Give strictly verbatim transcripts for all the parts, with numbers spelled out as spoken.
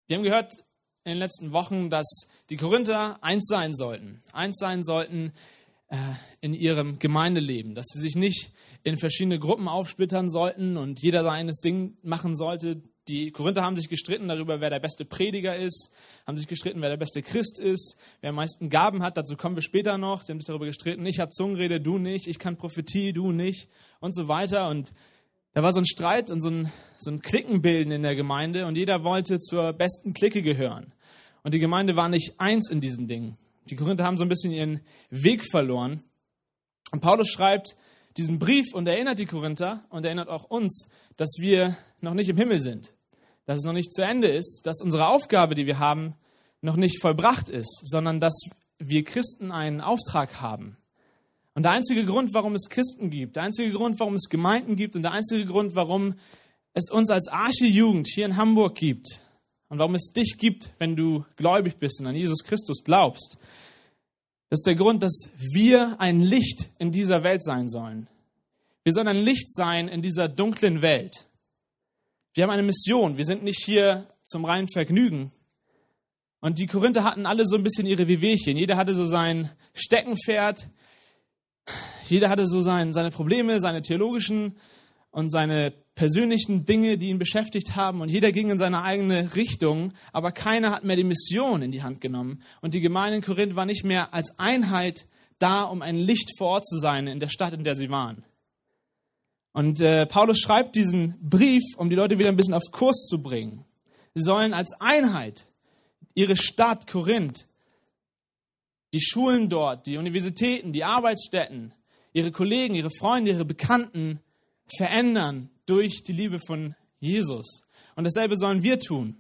Wir haben gehört in den letzten Wochen, dass die Korinther eins sein sollten. Eins sein sollten äh, in ihrem Gemeindeleben. Dass sie sich nicht in verschiedene Gruppen aufsplittern sollten und jeder sein eigenes Ding machen sollte. Die Korinther haben sich gestritten darüber, wer der beste Prediger ist, haben sich gestritten, wer der beste Christ ist, wer am meisten Gaben hat, dazu kommen wir später noch. Sie haben sich darüber gestritten, ich habe Zungenrede, du nicht, ich kann Prophetie, du nicht und so weiter. Und da war so ein Streit und so ein, so ein Klickenbilden in der Gemeinde und jeder wollte zur besten Clique gehören. Und die Gemeinde war nicht eins in diesen Dingen. Die Korinther haben so ein bisschen ihren Weg verloren. Und Paulus schreibt diesen Brief und erinnert die Korinther und erinnert auch uns, dass wir noch nicht im Himmel sind. Dass es noch nicht zu Ende ist, dass unsere Aufgabe, die wir haben, noch nicht vollbracht ist, sondern dass wir Christen einen Auftrag haben. Und der einzige Grund, warum es Christen gibt, der einzige Grund, warum es Gemeinden gibt und der einzige Grund, warum es uns als Arche-Jugend hier in Hamburg gibt und warum es dich gibt, wenn du gläubig bist und an Jesus Christus glaubst, das ist der Grund, dass wir ein Licht in dieser Welt sein sollen. Wir sollen ein Licht sein in dieser dunklen Welt. Wir haben eine Mission. Wir sind nicht hier zum reinen Vergnügen. Und die Korinther hatten alle so ein bisschen ihre Wehwehchen. Jeder hatte so sein Steckenpferd. Jeder hatte so sein, seine Probleme, seine theologischen und seine persönlichen Dinge, die ihn beschäftigt haben. Und jeder ging in seine eigene Richtung. Aber keiner hat mehr die Mission in die Hand genommen. Und die Gemeinde in Korinth war nicht mehr als Einheit da, um ein Licht vor Ort zu sein in der Stadt, in der sie waren. Und äh, Paulus schreibt diesen Brief, um die Leute wieder ein bisschen auf Kurs zu bringen. Sie sollen als Einheit ihre Stadt Korinth, die Schulen dort, die Universitäten, die Arbeitsstätten, ihre Kollegen, ihre Freunde, ihre Bekannten verändern durch die Liebe von Jesus. Und dasselbe sollen wir tun.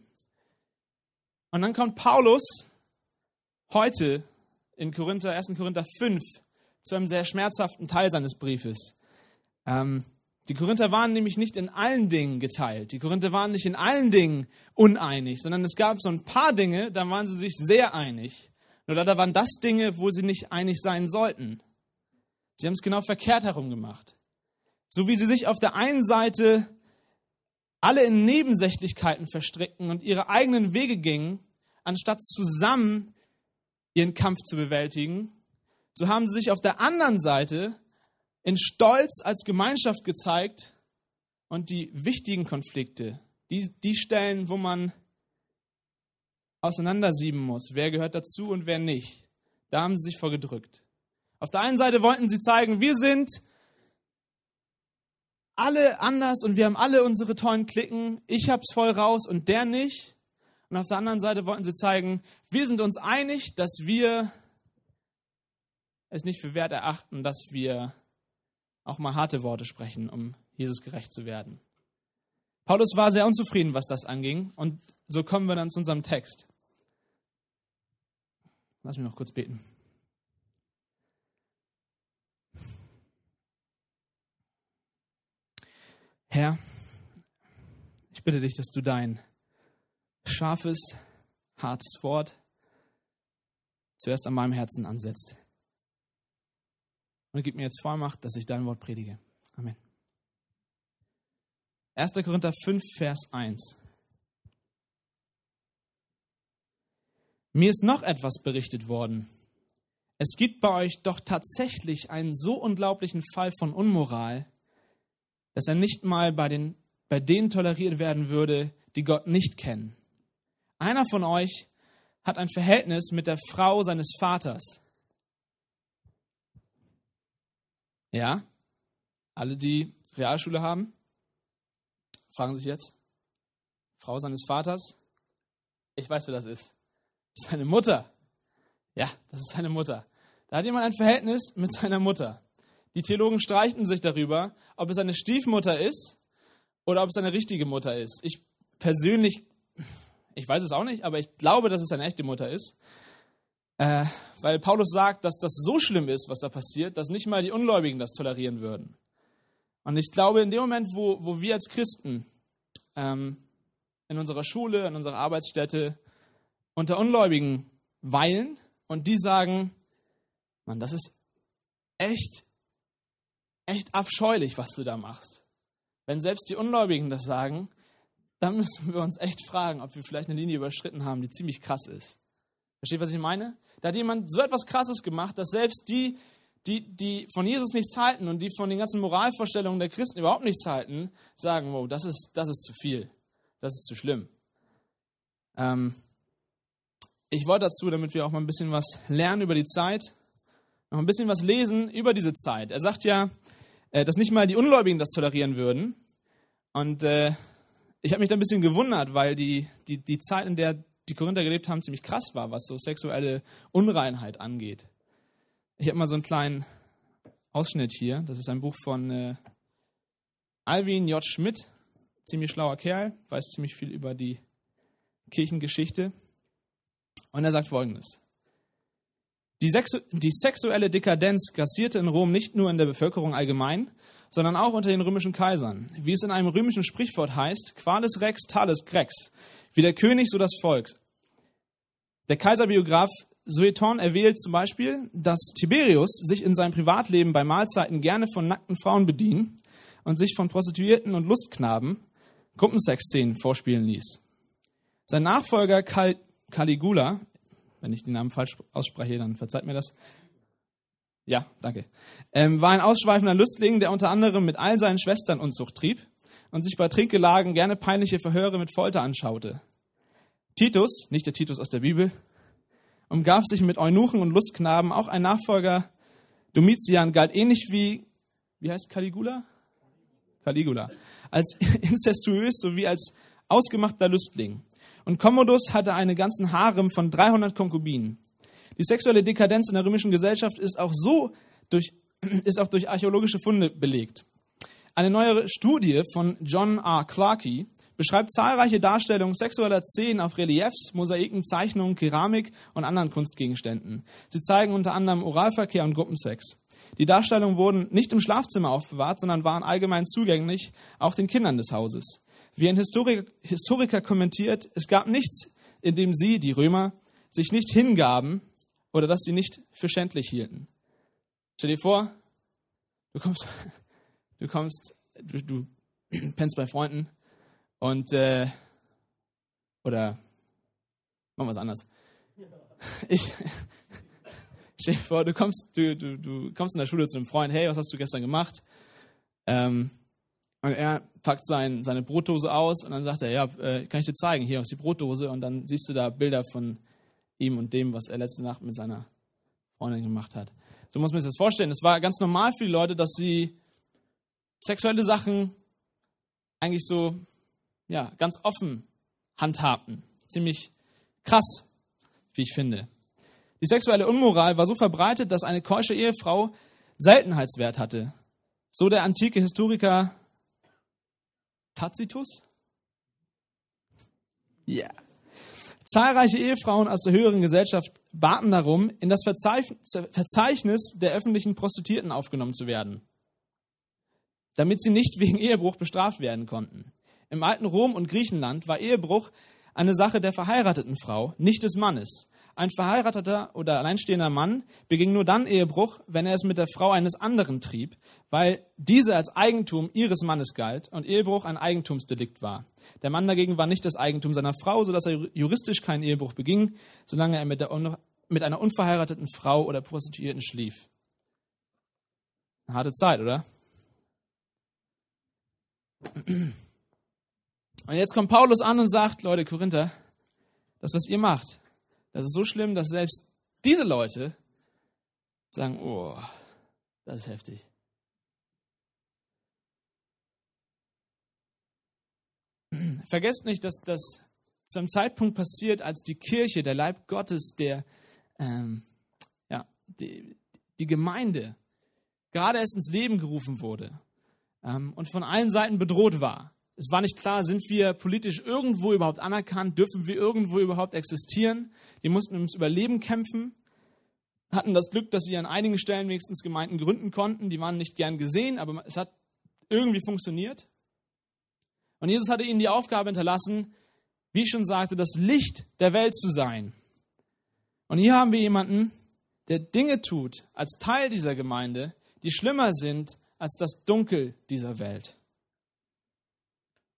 Und dann kommt Paulus heute in Korinther, ersten Korinther fünf zu einem sehr schmerzhaften Teil seines Briefes. Ähm, Die Korinther waren nämlich nicht in allen Dingen geteilt. Die Korinther waren nicht in allen Dingen uneinig, sondern es gab so ein paar Dinge, da waren sie sich sehr einig. Nur da waren das Dinge, wo sie nicht einig sein sollten. Sie haben es genau verkehrt herum gemacht. So wie sie sich auf der einen Seite alle in Nebensächlichkeiten verstrickten und ihre eigenen Wege gingen, anstatt zusammen ihren Kampf zu bewältigen, so haben sie sich auf der anderen Seite in Stolz als Gemeinschaft gezeigt und die wichtigen Konflikte, die, die Stellen, wo man auseinandersieben muss, wer gehört dazu und wer nicht, da haben sie sich vorgedrückt. Auf der einen Seite wollten sie zeigen, wir sind alle anders und wir haben alle unsere tollen Klicken, ich hab's voll raus und der nicht. Und auf der anderen Seite wollten sie zeigen, wir sind uns einig, dass wir es nicht für wert erachten, dass wir auch mal harte Worte sprechen, um Jesus gerecht zu werden. Paulus war sehr unzufrieden, was das anging. Und so kommen wir dann zu unserem Text. Lass mich noch kurz beten. Herr, ich bitte dich, dass du dein scharfes, hartes Wort zuerst an meinem Herzen ansetzt. Und gib mir jetzt Vollmacht, dass ich dein Wort predige. Amen. erster Korinther fünf, Vers eins. Mir ist noch etwas berichtet worden. Es gibt bei euch doch tatsächlich einen so unglaublichen Fall von Unmoral, dass er nicht mal bei, den, bei denen toleriert werden würde, die Gott nicht kennen. Einer von euch hat ein Verhältnis mit der Frau seines Vaters. Ja, alle, die Realschule haben, fragen sich jetzt, Frau seines Vaters, ich weiß, wer das ist. Das ist seine Mutter. Ja, das ist seine Mutter. Da hat jemand ein Verhältnis mit seiner Mutter. Die Theologen streiten sich darüber, ob es eine Stiefmutter ist oder ob es eine richtige Mutter ist. Ich persönlich, ich weiß es auch nicht, aber ich glaube, dass es eine echte Mutter ist. Äh, weil Paulus sagt, dass das so schlimm ist, was da passiert, dass nicht mal die Ungläubigen das tolerieren würden. Und ich glaube, in dem Moment, wo, wo wir als Christen ähm, in unserer Schule, in unserer Arbeitsstätte unter Ungläubigen weilen und die sagen, Mann, das ist echt, echt abscheulich, was du da machst. Wenn selbst die Ungläubigen das sagen, dann müssen wir uns echt fragen, ob wir vielleicht eine Linie überschritten haben, die ziemlich krass ist. Versteht, was ich meine? Da hat jemand so etwas Krasses gemacht, dass selbst die, die, die von Jesus nichts halten und die von den ganzen Moralvorstellungen der Christen überhaupt nichts halten, sagen, wow, das ist, das ist zu viel. Das ist zu schlimm. Ähm, ich wollte dazu, damit wir auch mal ein bisschen was lernen über die Zeit, noch ein bisschen was lesen über diese Zeit. Er sagt ja, äh, dass nicht mal die Ungläubigen das tolerieren würden. Und äh, ich habe mich da ein bisschen gewundert, weil die, die, die Zeit, in der die Korinther gelebt haben, ziemlich krass war, was so sexuelle Unreinheit angeht. Ich habe mal so einen kleinen Ausschnitt hier. Das ist ein Buch von äh, Alwin J. Schmidt. Ziemlich schlauer Kerl, weiß ziemlich viel über die Kirchengeschichte. Und er sagt Folgendes. Die, Sexu- die sexuelle Dekadenz grassierte in Rom nicht nur in der Bevölkerung allgemein, sondern auch unter den römischen Kaisern. Wie es in einem römischen Sprichwort heißt, qualis rex, talis grex. Wie der König, so das Volk. Der Kaiserbiograf Sueton erwählt zum Beispiel, dass Tiberius sich in seinem Privatleben bei Mahlzeiten gerne von nackten Frauen bedienen und sich von Prostituierten und Lustknaben Gruppensexszenen vorspielen ließ. Sein Nachfolger Cal- Caligula, wenn ich den Namen falsch ausspreche, dann verzeiht mir das. Ja, danke. Ähm, war ein ausschweifender Lüstling, der unter anderem mit all seinen Schwestern Unzucht trieb und sich bei Trinkgelagen gerne peinliche Verhöre mit Folter anschaute. Titus, nicht der Titus aus der Bibel, umgab sich mit Eunuchen und Lustknaben. Auch ein Nachfolger Domitian galt ähnlich wie, wie heißt Caligula? Caligula. Als inzestuös sowie als ausgemachter Lüstling. Und Commodus hatte einen ganzen Harem von dreihundert Konkubinen. Die sexuelle Dekadenz in der römischen Gesellschaft ist auch so durch, ist auch durch archäologische Funde belegt. Eine neuere Studie von John R. Clarkey beschreibt zahlreiche Darstellungen sexueller Szenen auf Reliefs, Mosaiken, Zeichnungen, Keramik und anderen Kunstgegenständen. Sie zeigen unter anderem Oralverkehr und Gruppensex. Die Darstellungen wurden nicht im Schlafzimmer aufbewahrt, sondern waren allgemein zugänglich, auch den Kindern des Hauses. Wie ein Historiker, Historiker kommentiert, es gab nichts, in dem sie, die Römer, sich nicht hingaben oder das sie nicht für schändlich hielten. Stell dir vor, du kommst, du kommst, du, du pennst bei Freunden und, äh, oder, machen wir es anders. Ich, stell dir vor, du kommst, du, du, du kommst in der Schule zu einem Freund, hey, was hast du gestern gemacht? Ähm, und er packt sein, seine Brotdose aus und dann sagt er, ja, äh, kann ich dir zeigen, hier ist die Brotdose, und dann siehst du da Bilder von ihm und dem, was er letzte Nacht mit seiner Freundin gemacht hat. So muss man sich das vorstellen. Es war ganz normal für die Leute, dass sie sexuelle Sachen eigentlich so, ja, ganz offen handhabten. Ziemlich krass, wie ich finde. Die sexuelle Unmoral war so verbreitet, dass eine keusche Ehefrau Seltenheitswert hatte. So der antike Historiker Tacitus? Ja. Yeah. Zahlreiche Ehefrauen aus der höheren Gesellschaft baten darum, in das Verzeichnis der öffentlichen Prostituierten aufgenommen zu werden, damit sie nicht wegen Ehebruch bestraft werden konnten. Im alten Rom und Griechenland war Ehebruch eine Sache der verheirateten Frau, nicht des Mannes. Ein verheirateter oder alleinstehender Mann beging nur dann Ehebruch, wenn er es mit der Frau eines anderen trieb, weil diese als Eigentum ihres Mannes galt und Ehebruch ein Eigentumsdelikt war. Der Mann dagegen war nicht das Eigentum seiner Frau, sodass er juristisch keinen Ehebruch beging, solange er mit, der un- mit einer unverheirateten Frau oder Prostituierten schlief. Eine harte Zeit, oder? Und jetzt kommt Paulus an und sagt, Leute, Korinther, das, was ihr macht, das ist so schlimm, dass selbst diese Leute sagen, oh, das ist heftig. Vergesst nicht, dass das zu einem Zeitpunkt passiert, als die Kirche, der Leib Gottes, der, ähm, ja, die, die Gemeinde gerade erst ins Leben gerufen wurde ähm, und von allen Seiten bedroht war. Es war nicht klar, sind wir politisch irgendwo überhaupt anerkannt, dürfen wir irgendwo überhaupt existieren. Die mussten ums Überleben kämpfen, hatten das Glück, dass sie an einigen Stellen wenigstens Gemeinden gründen konnten. Die waren nicht gern gesehen, aber es hat irgendwie funktioniert. Und Jesus hatte ihnen die Aufgabe hinterlassen, wie ich schon sagte, das Licht der Welt zu sein. Und hier haben wir jemanden, der Dinge tut als Teil dieser Gemeinde, die schlimmer sind als das Dunkel dieser Welt.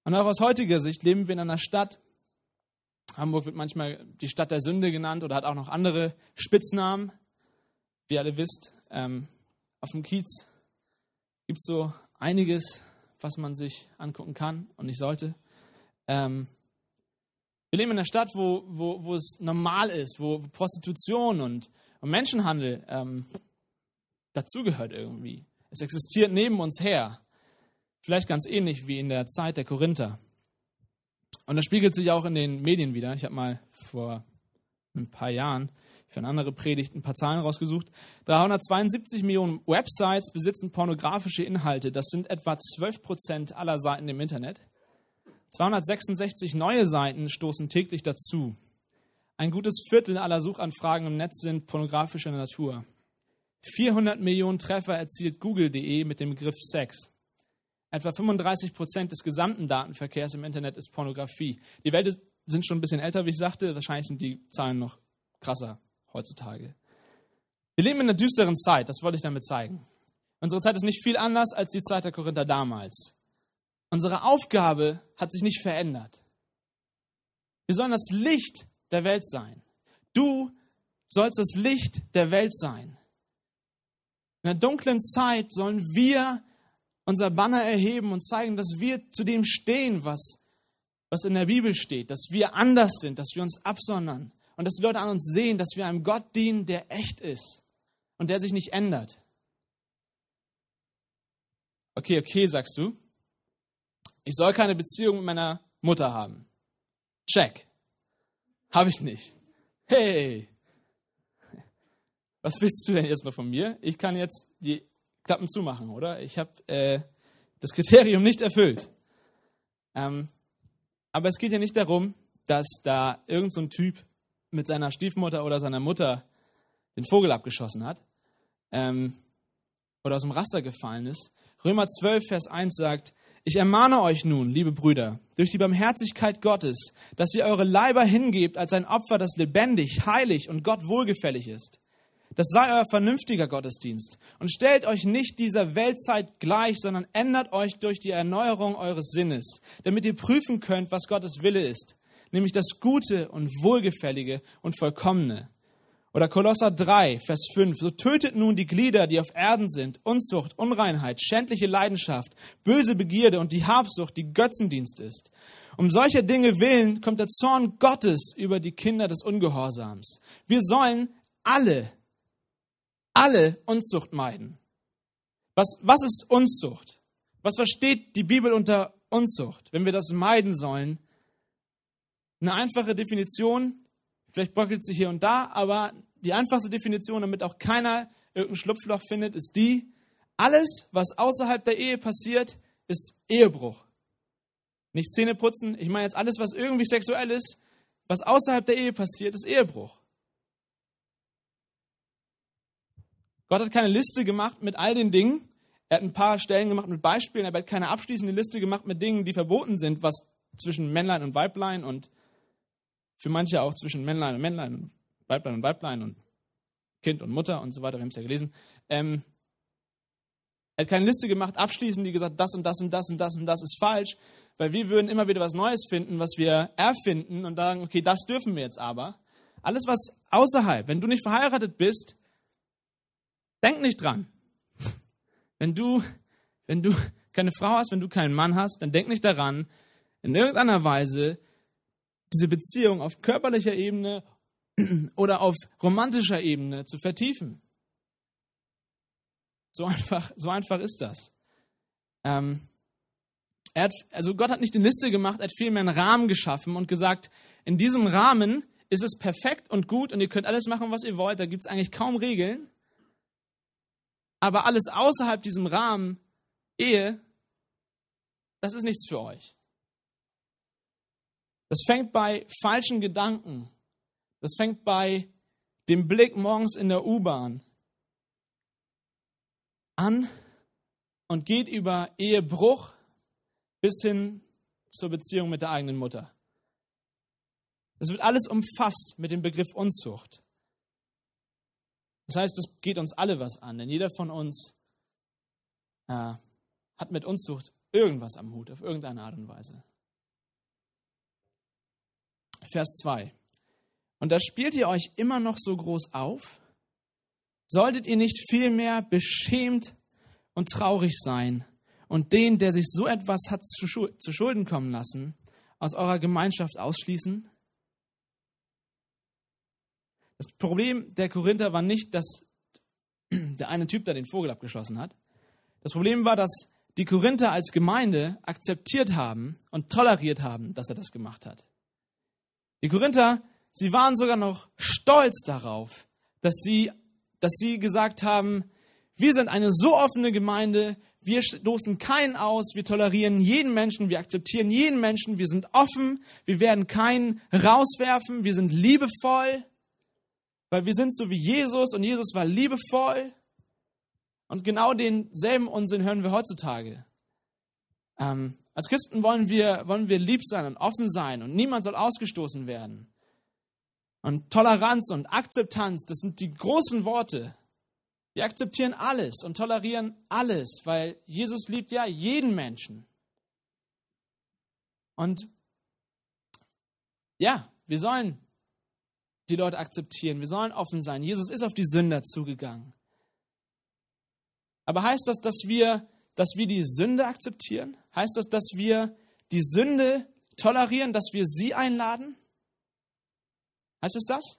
Und auch aus heutiger Sicht leben wir in einer Stadt, Hamburg wird manchmal die Stadt der Sünde genannt oder hat auch noch andere Spitznamen. Wie ihr alle wisst, ähm, auf dem Kiez gibt es so einiges, was man sich angucken kann und nicht sollte. Ähm, wir leben in einer Stadt, wo, wo, wo es normal ist, wo Prostitution und, und Menschenhandel ähm, dazugehört irgendwie. Es existiert neben uns her. Vielleicht ganz ähnlich wie in der Zeit der Korinther. Und das spiegelt sich auch in den Medien wieder. Ich habe mal vor ein paar Jahren für eine andere Predigt ein paar Zahlen rausgesucht. dreihundertzweiundsiebzig Millionen Websites besitzen pornografische Inhalte. Das sind etwa zwölf Prozent aller Seiten im Internet. zweihundertsechsundsechzig neue Seiten stoßen täglich dazu. Ein gutes Viertel aller Suchanfragen im Netz sind pornografischer Natur. vierhundert Millionen Treffer erzielt Google Punkt de mit dem Begriff Sex. Etwa fünfunddreißig Prozent des gesamten Datenverkehrs im Internet ist Pornografie. Die Welt ist, sind schon ein bisschen älter, wie ich sagte. Wahrscheinlich sind die Zahlen noch krasser heutzutage. Wir leben in einer düsteren Zeit, das wollte ich damit zeigen. Unsere Zeit ist nicht viel anders als die Zeit der Korinther damals. Unsere Aufgabe hat sich nicht verändert. Wir sollen das Licht der Welt sein. Du sollst das Licht der Welt sein. In der dunklen Zeit sollen wir unser Banner erheben und zeigen, dass wir zu dem stehen, was, was in der Bibel steht, dass wir anders sind, dass wir uns absondern und dass die Leute an uns sehen, dass wir einem Gott dienen, der echt ist und der sich nicht ändert. Okay, okay, sagst du. Ich soll keine Beziehung mit meiner Mutter haben. Check. Habe ich nicht. Hey, was willst du denn jetzt noch von mir? Ich kann jetzt die Klappen zumachen, oder? Ich habe äh, das Kriterium nicht erfüllt. Ähm, aber es geht ja nicht darum, dass da irgend so ein Typ mit seiner Stiefmutter oder seiner Mutter den Vogel abgeschossen hat ähm, oder aus dem Raster gefallen ist. Römer zwölf, Vers eins sagt, ich ermahne euch nun, liebe Brüder, durch die Barmherzigkeit Gottes, dass ihr eure Leiber hingebt als ein Opfer, das lebendig, heilig und Gott wohlgefällig ist. Das sei euer vernünftiger Gottesdienst. Und stellt euch nicht dieser Weltzeit gleich, sondern ändert euch durch die Erneuerung eures Sinnes, damit ihr prüfen könnt, was Gottes Wille ist, nämlich das Gute und Wohlgefällige und Vollkommene. Oder Kolosser drei, Vers fünf. So tötet nun die Glieder, die auf Erden sind, Unzucht, Unreinheit, schändliche Leidenschaft, böse Begierde und die Habsucht, die Götzendienst ist. Um solcher Dinge willen kommt der Zorn Gottes über die Kinder des Ungehorsams. Wir sollen alle Alle Unzucht meiden. Was, was ist Unzucht? Was versteht die Bibel unter Unzucht, wenn wir das meiden sollen? Eine einfache Definition, vielleicht bröckelt sie hier und da, aber die einfachste Definition, damit auch keiner irgendein Schlupfloch findet, ist die, alles, was außerhalb der Ehe passiert, ist Ehebruch. Nicht Zähne putzen, ich meine jetzt alles, was irgendwie sexuell ist, was außerhalb der Ehe passiert, ist Ehebruch. Gott hat keine Liste gemacht mit all den Dingen. Er hat ein paar Stellen gemacht mit Beispielen, aber er hat keine abschließende Liste gemacht mit Dingen, die verboten sind, was zwischen Männlein und Weiblein und für manche auch zwischen Männlein und Männlein und Weiblein und Weiblein und Kind und Mutter und so weiter, wir haben es ja gelesen. Ähm, er hat keine Liste gemacht, abschließend, die gesagt, das und das und das und das und das ist falsch, weil wir würden immer wieder was Neues finden, was wir erfinden und sagen, okay, das dürfen wir jetzt aber. Alles, was außerhalb, wenn du nicht verheiratet bist, denk nicht dran. Wenn du, wenn du keine Frau hast, wenn du keinen Mann hast, dann denk nicht daran, in irgendeiner Weise diese Beziehung auf körperlicher Ebene oder auf romantischer Ebene zu vertiefen. So einfach, so einfach ist das. Ähm, er hat, also Gott hat nicht eine Liste gemacht, er hat vielmehr einen Rahmen geschaffen und gesagt, in diesem Rahmen ist es perfekt und gut und ihr könnt alles machen, was ihr wollt, da gibt es eigentlich kaum Regeln. Aber alles außerhalb diesem Rahmen, Ehe, das ist nichts für euch. Das fängt bei falschen Gedanken. Das fängt bei dem Blick morgens in der U-Bahn an und geht über Ehebruch bis hin zur Beziehung mit der eigenen Mutter. Das wird alles umfasst mit dem Begriff Unzucht. Das heißt, das geht uns alle was an, denn jeder von uns äh, hat mit Unzucht irgendwas am Hut, auf irgendeine Art und Weise. Vers zwei. Und da spielt ihr euch immer noch so groß auf? Solltet ihr nicht vielmehr beschämt und traurig sein und den, der sich so etwas hat zu, Schu- zu Schulden kommen lassen, aus eurer Gemeinschaft ausschließen? Das Problem der Korinther war nicht, dass der eine Typ da den Vogel abgeschossen hat. Das Problem war, dass die Korinther als Gemeinde akzeptiert haben und toleriert haben, dass er das gemacht hat. Die Korinther, sie waren sogar noch stolz darauf, dass sie, dass sie gesagt haben, wir sind eine so offene Gemeinde, wir stoßen keinen aus, wir tolerieren jeden Menschen, wir akzeptieren jeden Menschen, wir sind offen, wir werden keinen rauswerfen, wir sind liebevoll, weil wir sind so wie Jesus und Jesus war liebevoll. Und genau denselben Unsinn hören wir heutzutage. Ähm, als Christen wollen wir, wollen wir lieb sein und offen sein und niemand soll ausgestoßen werden. Und Toleranz und Akzeptanz, das sind die großen Worte. Wir akzeptieren alles und tolerieren alles, weil Jesus liebt ja jeden Menschen. Und ja, wir sollen die Leute akzeptieren, wir sollen offen sein. Jesus ist auf die Sünder zugegangen. Aber heißt das, dass wir, dass wir die Sünde akzeptieren? Heißt das, dass wir die Sünde tolerieren, dass wir sie einladen? Heißt es das?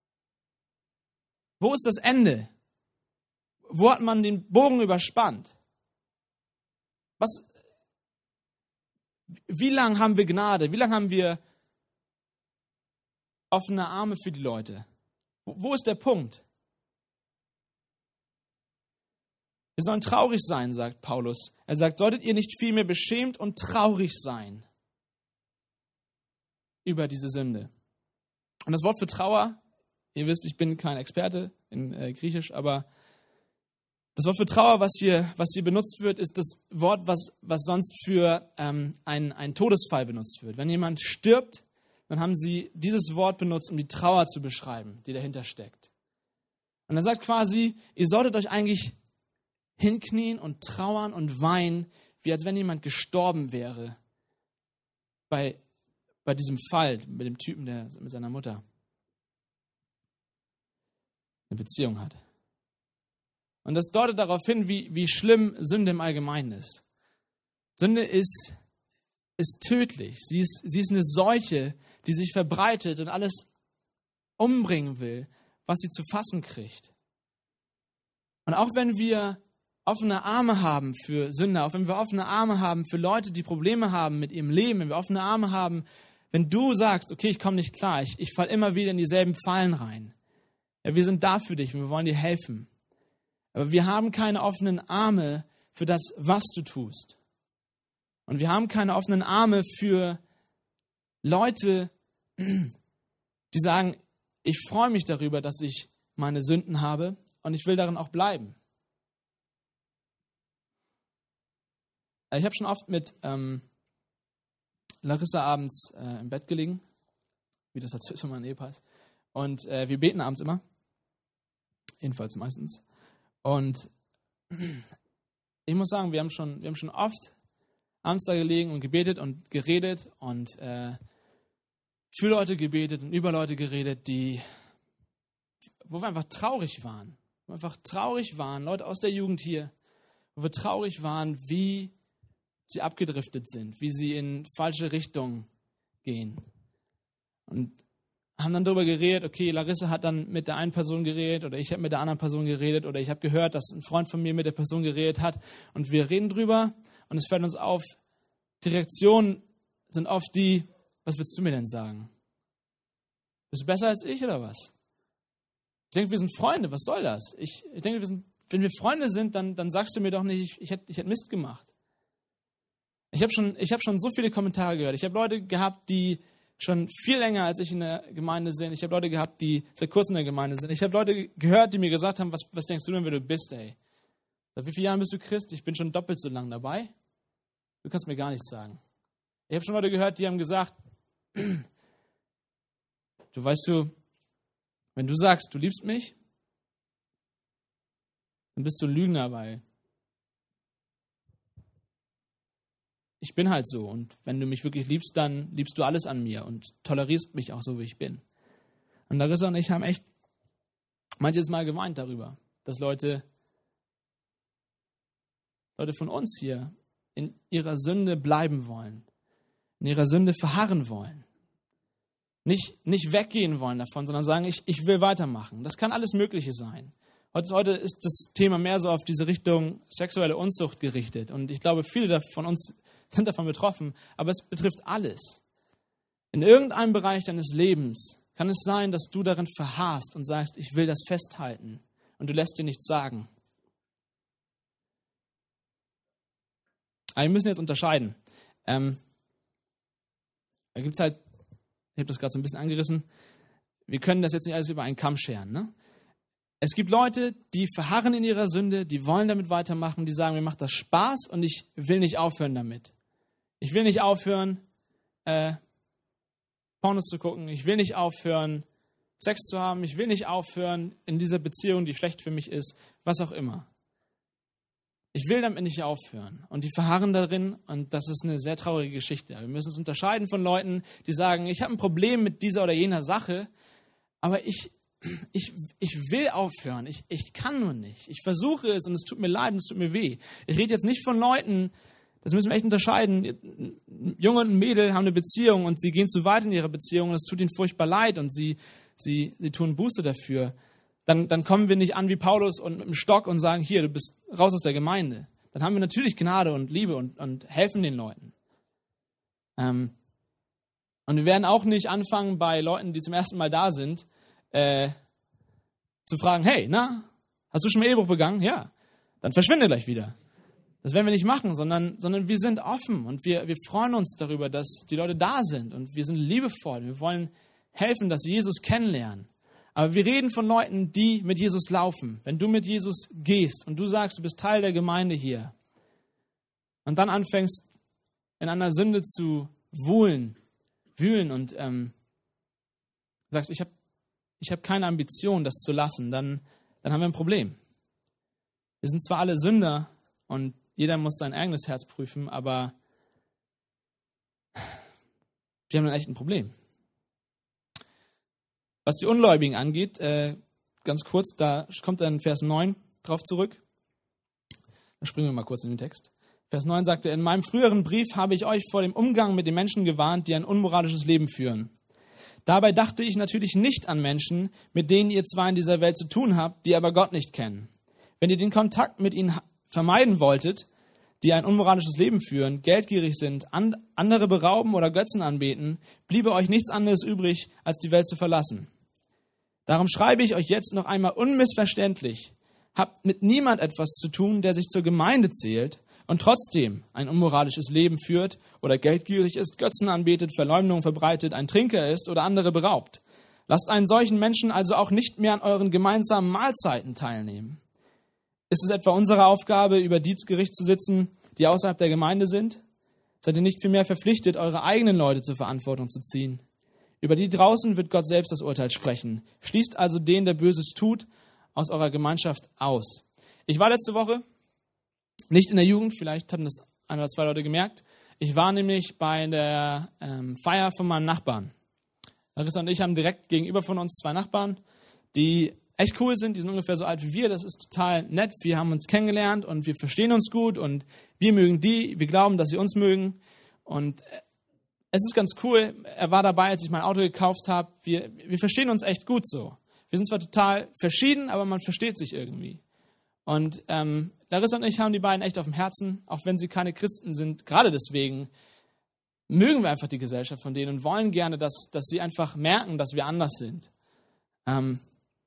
Wo ist das Ende? Wo hat man den Bogen überspannt? Was, wie lange haben wir Gnade? Wie lange haben wir offene Arme für die Leute? Wo, wo ist der Punkt? Wir sollen traurig sein, sagt Paulus. Er sagt, solltet ihr nicht vielmehr beschämt und traurig sein über diese Sünde. Und das Wort für Trauer, ihr wisst, ich bin kein Experte in äh, Griechisch, aber das Wort für Trauer, was hier, was hier benutzt wird, ist das Wort, was, was sonst für ähm, einen, einen Todesfall benutzt wird. Wenn jemand stirbt, dann haben sie dieses Wort benutzt, um die Trauer zu beschreiben, die dahinter steckt. Und er sagt quasi, ihr solltet euch eigentlich hinknien und trauern und weinen, wie als wenn jemand gestorben wäre bei, bei diesem Fall mit dem Typen, der mit seiner Mutter eine Beziehung hat. Und das deutet darauf hin, wie, wie schlimm Sünde im Allgemeinen ist. Sünde ist, ist tödlich. Sie ist, sie ist eine Seuche, die sich verbreitet und alles umbringen will, was sie zu fassen kriegt. Und auch wenn wir offene Arme haben für Sünder, auch wenn wir offene Arme haben für Leute, die Probleme haben mit ihrem Leben, wenn wir offene Arme haben, wenn du sagst, okay, ich komme nicht klar, ich, ich falle immer wieder in dieselben Fallen rein. Ja, wir sind da für dich und wir wollen dir helfen. Aber wir haben keine offenen Arme für das, was du tust. Und wir haben keine offenen Arme für Leute, die sagen, ich freue mich darüber, dass ich meine Sünden habe und ich will darin auch bleiben. Ich habe schon oft mit ähm, Larissa abends äh, im Bett gelegen, wie das dazu ist, wenn man ein Ehepaar ist. Und äh, wir beten abends immer, jedenfalls meistens. Und ich muss sagen, wir haben schon, wir haben schon oft abends da gelegen und gebetet und geredet und äh, für Leute gebetet und über Leute geredet, die, wo wir einfach traurig waren. Wo wir einfach traurig waren, Leute aus der Jugend hier, wo wir traurig waren, wie sie abgedriftet sind, wie sie in falsche Richtungen gehen. Und haben dann darüber geredet, okay, Larissa hat dann mit der einen Person geredet oder ich habe mit der anderen Person geredet oder ich habe gehört, dass ein Freund von mir mit der Person geredet hat und wir reden drüber und es fällt uns auf, die Reaktionen sind oft die, was willst du mir denn sagen? Bist du besser als ich oder was? Ich denke, wir sind Freunde, was soll das? Ich, ich denke, wir sind, wenn wir Freunde sind, dann, dann sagst du mir doch nicht, ich, ich hätte ich hätt Mist gemacht. Ich habe schon, ich hab schon so viele Kommentare gehört. Ich habe Leute gehabt, die schon viel länger als ich in der Gemeinde sind. Ich habe Leute gehabt, die seit kurzem in der Gemeinde sind. Ich habe Leute gehört, die mir gesagt haben, was, was denkst du denn, wer du bist, ey? Seit wie vielen Jahren bist du Christ? Ich bin schon doppelt so lang dabei. Du kannst mir gar nichts sagen. Ich habe schon Leute gehört, die haben gesagt, du weißt du, wenn du sagst, du liebst mich, dann bist du ein Lügner, weil ich bin halt so. Und wenn du mich wirklich liebst, dann liebst du alles an mir und tolerierst mich auch so, wie ich bin. Und Larissa und ich haben echt manches Mal geweint darüber, dass Leute, Leute von uns hier in ihrer Sünde bleiben wollen, in ihrer Sünde verharren wollen. Nicht, nicht weggehen wollen davon, sondern sagen, ich, ich will weitermachen. Das kann alles Mögliche sein. Heute, heute ist das Thema mehr so auf diese Richtung sexuelle Unzucht gerichtet. Und ich glaube, viele von uns sind davon betroffen. Aber es betrifft alles. In irgendeinem Bereich deines Lebens kann es sein, dass du darin verharrst und sagst, ich will das festhalten. Und du lässt dir nichts sagen. Aber wir müssen jetzt unterscheiden. Ähm, da gibt es halt, ich habe das gerade so ein bisschen angerissen, wir können das jetzt nicht alles über einen Kamm scheren. Ne? Es gibt Leute, die verharren in ihrer Sünde, die wollen damit weitermachen, die sagen, mir macht das Spaß und ich will nicht aufhören damit. Ich will nicht aufhören, äh, Pornos zu gucken, ich will nicht aufhören, Sex zu haben, ich will nicht aufhören in dieser Beziehung, die schlecht für mich ist, was auch immer. Ich will damit nicht aufhören. Und die verharren darin und das ist eine sehr traurige Geschichte. Wir müssen uns unterscheiden von Leuten, die sagen, ich habe ein Problem mit dieser oder jener Sache, aber ich, ich, ich will aufhören. Ich, ich kann nur nicht. Ich versuche es und es tut mir leid und es tut mir weh. Ich rede jetzt nicht von Leuten, das müssen wir echt unterscheiden. Ein Junge und ein Mädel haben eine Beziehung und sie gehen zu weit in ihrer Beziehung und es tut ihnen furchtbar leid und sie, sie, sie tun Buße dafür. Dann, dann kommen wir nicht an wie Paulus und mit dem Stock und sagen, hier, du bist raus aus der Gemeinde. Dann haben wir natürlich Gnade und Liebe und, und helfen den Leuten. Ähm, und wir werden auch nicht anfangen, bei Leuten, die zum ersten Mal da sind, äh, zu fragen, hey, na, hast du schon mal Ehebruch begangen? Ja, dann verschwinde gleich wieder. Das werden wir nicht machen, sondern, sondern wir sind offen und wir, wir freuen uns darüber, dass die Leute da sind und wir sind liebevoll. Wir wollen helfen, dass sie Jesus kennenlernen. Aber wir reden von Leuten, die mit Jesus laufen. Wenn du mit Jesus gehst und du sagst, du bist Teil der Gemeinde hier und dann anfängst, in einer Sünde zu wühlen, wühlen und ähm, sagst, ich habe ich hab keine Ambition, das zu lassen, dann, dann haben wir ein Problem. Wir sind zwar alle Sünder und jeder muss sein eigenes Herz prüfen, aber wir haben dann echt ein Problem. Was die Ungläubigen angeht, äh, ganz kurz, da kommt dann Vers neun drauf zurück. Da springen wir mal kurz in den Text. Vers neun sagt er, in meinem früheren Brief habe ich euch vor dem Umgang mit den Menschen gewarnt, die ein unmoralisches Leben führen. Dabei dachte ich natürlich nicht an Menschen, mit denen ihr zwar in dieser Welt zu tun habt, die aber Gott nicht kennen. Wenn ihr den Kontakt mit ihnen vermeiden wolltet, die ein unmoralisches Leben führen, geldgierig sind, and, andere berauben oder Götzen anbeten, bliebe euch nichts anderes übrig, als die Welt zu verlassen. Darum schreibe ich euch jetzt noch einmal unmissverständlich, habt mit niemand etwas zu tun, der sich zur Gemeinde zählt und trotzdem ein unmoralisches Leben führt oder geldgierig ist, Götzen anbetet, Verleumdung verbreitet, ein Trinker ist oder andere beraubt. Lasst einen solchen Menschen also auch nicht mehr an euren gemeinsamen Mahlzeiten teilnehmen. Ist es etwa unsere Aufgabe, über die zu Gericht zu sitzen, die außerhalb der Gemeinde sind? Seid ihr nicht vielmehr verpflichtet, eure eigenen Leute zur Verantwortung zu ziehen? Über die draußen wird Gott selbst das Urteil sprechen. Schließt also den, der Böses tut, aus eurer Gemeinschaft aus. Ich war letzte Woche nicht in der Jugend, vielleicht haben das ein oder zwei Leute gemerkt. Ich war nämlich bei der ähm, Feier von meinem Nachbarn. Larissa und ich haben direkt gegenüber von uns zwei Nachbarn, die echt cool sind, die sind ungefähr so alt wie wir, das ist total nett. Wir haben uns kennengelernt und wir verstehen uns gut und wir mögen die, wir glauben, dass sie uns mögen und es ist ganz cool, er war dabei, als ich mein Auto gekauft habe. Wir, wir verstehen uns echt gut so. Wir sind zwar total verschieden, aber man versteht sich irgendwie. Und ähm, Larissa und ich haben die beiden echt auf dem Herzen, auch wenn sie keine Christen sind. Gerade deswegen mögen wir einfach die Gesellschaft von denen und wollen gerne, dass, dass sie einfach merken, dass wir anders sind. Ähm,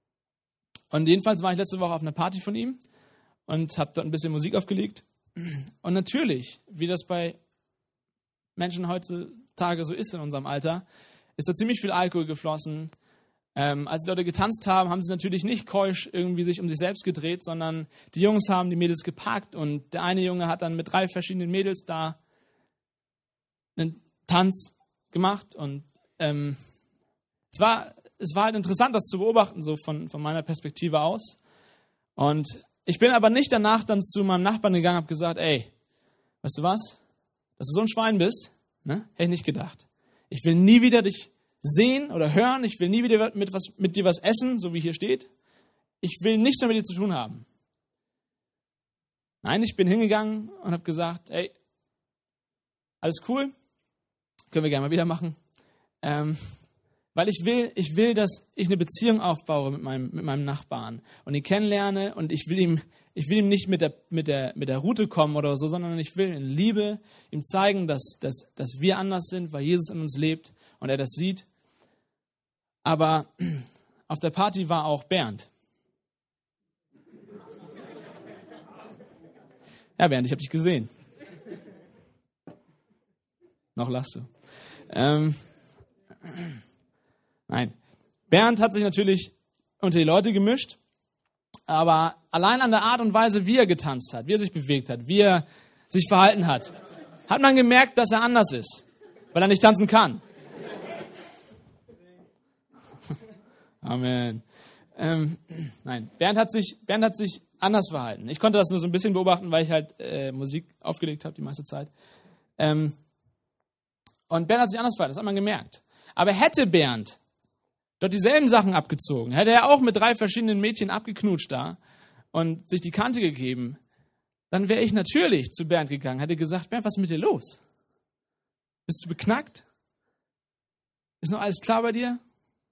und jedenfalls war ich letzte Woche auf einer Party von ihm und habe dort ein bisschen Musik aufgelegt. Und natürlich, wie das bei Menschen heutzutage so ist in unserem Alter, ist da ziemlich viel Alkohol geflossen. Ähm, als die Leute getanzt haben, haben sie natürlich nicht keusch irgendwie sich um sich selbst gedreht, sondern die Jungs haben die Mädels gepackt und der eine Junge hat dann mit drei verschiedenen Mädels da einen Tanz gemacht und ähm, es war es war halt interessant, das zu beobachten, so von, von meiner Perspektive aus. Und ich bin aber nicht danach dann zu meinem Nachbarn gegangen und habe gesagt, ey, weißt du was? dass du so ein Schwein bist, ne? Hätte ich nicht gedacht. Ich will nie wieder dich sehen oder hören. Ich will nie wieder mit, was, mit dir was essen, so wie hier steht. Ich will nichts mehr mit dir zu tun haben. Nein, ich bin hingegangen und habe gesagt, hey, alles cool, können wir gerne mal wieder machen. Ähm, weil ich will, ich will, dass ich eine Beziehung aufbaue mit meinem, mit meinem Nachbarn und ihn kennenlerne und ich will ihm, ich will ihm nicht mit der, mit der, mit der Route kommen oder so, sondern ich will in Liebe ihm zeigen, dass, dass, dass wir anders sind, weil Jesus in uns lebt und er das sieht. Aber auf der Party war auch Bernd. Ja, Bernd, ich habe dich gesehen. Noch lachst du. Ähm, nein. Bernd hat sich natürlich unter die Leute gemischt, aber allein an der Art und Weise, wie er getanzt hat, wie er sich bewegt hat, wie er sich verhalten hat, hat man gemerkt, dass er anders ist, weil er nicht tanzen kann. Amen. Ähm, nein, Bernd hat sich, Bernd hat sich anders verhalten. Ich konnte das nur so ein bisschen beobachten, weil ich halt äh, Musik aufgelegt habe die meiste Zeit. Ähm, und Bernd hat sich anders verhalten, das hat man gemerkt. Aber hätte Bernd dort dieselben Sachen abgezogen, hätte er auch mit drei verschiedenen Mädchen abgeknutscht da und sich die Kante gegeben, dann wäre ich natürlich zu Bernd gegangen, hätte gesagt, Bernd, was ist mit dir los? Bist du beknackt? Ist noch alles klar bei dir?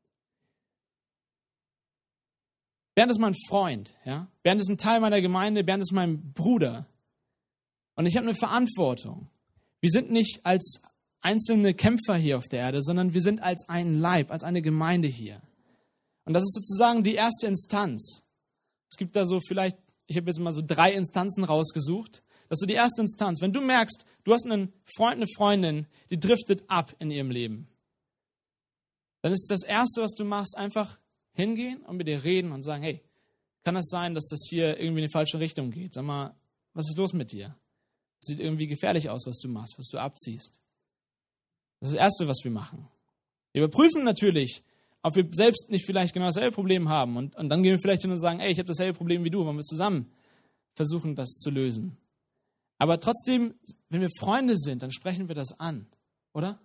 Bernd ist mein Freund, ja? Bernd ist ein Teil meiner Gemeinde, Bernd ist mein Bruder. Und ich habe eine Verantwortung. Wir sind nicht als einzelne Kämpfer hier auf der Erde, sondern wir sind als ein Leib, als eine Gemeinde hier. Und das ist sozusagen die erste Instanz. Es gibt da so vielleicht, ich habe jetzt mal so drei Instanzen rausgesucht. Das ist so die erste Instanz. Wenn du merkst, du hast einen Freund, eine Freundin, die driftet ab in ihrem Leben, dann ist das Erste, was du machst, einfach hingehen und mit dir reden und sagen, hey, kann das sein, dass das hier irgendwie in die falsche Richtung geht? Sag mal, was ist los mit dir? Das sieht irgendwie gefährlich aus, was du machst, was du abziehst. Das ist das Erste, was wir machen. Wir überprüfen natürlich, ob wir selbst nicht vielleicht genau dasselbe Problem haben. Und, und dann gehen wir vielleicht hin und sagen, ey, ich habe dasselbe Problem wie du, wollen wir zusammen versuchen, das zu lösen. Aber trotzdem, wenn wir Freunde sind, dann sprechen wir das an, oder?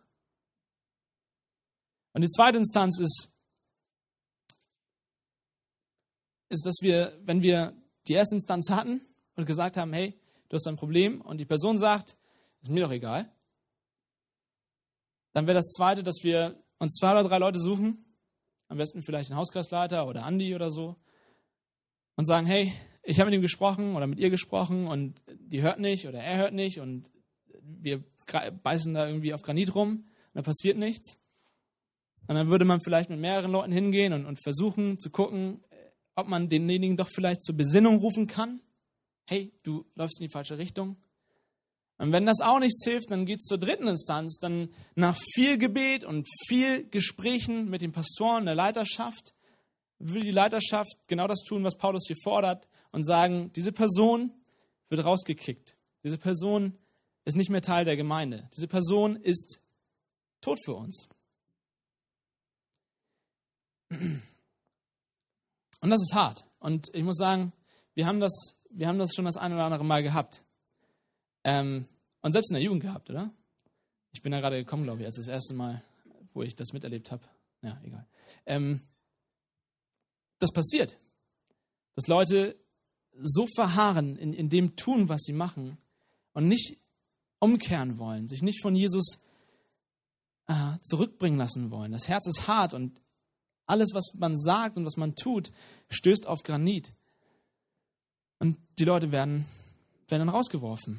Und die zweite Instanz ist, ist, dass wir, wenn wir die erste Instanz hatten und gesagt haben, hey, du hast ein Problem und die Person sagt, ist mir doch egal, dann wäre das Zweite, dass wir uns zwei oder drei Leute suchen, am besten vielleicht einen Hauskreisleiter oder Andi oder so, und sagen, hey, ich habe mit ihm gesprochen oder mit ihr gesprochen und die hört nicht oder er hört nicht und wir beißen da irgendwie auf Granit rum und da passiert nichts. Und dann würde man vielleicht mit mehreren Leuten hingehen und, und versuchen zu gucken, ob man denjenigen doch vielleicht zur Besinnung rufen kann. Hey, du läufst in die falsche Richtung. Und wenn das auch nichts hilft, dann geht es zur dritten Instanz. Dann nach viel Gebet und viel Gesprächen mit den Pastoren der Leiterschaft will die Leiterschaft genau das tun, was Paulus hier fordert und sagen, diese Person wird rausgekickt. Diese Person ist nicht mehr Teil der Gemeinde. Diese Person ist tot für uns. Und das ist hart. Und ich muss sagen, wir haben das, wir haben das schon das ein oder andere Mal gehabt. Ähm, und selbst in der Jugend gehabt, oder? Ich bin da gerade gekommen, glaube ich, als das erste Mal, wo ich das miterlebt habe. Ja, egal. Ähm, das passiert. Dass Leute so verharren in, in dem tun, was sie machen und nicht umkehren wollen, sich nicht von Jesus äh, zurückbringen lassen wollen. Das Herz ist hart und alles, was man sagt und was man tut, stößt auf Granit. Und die Leute werden, werden dann rausgeworfen.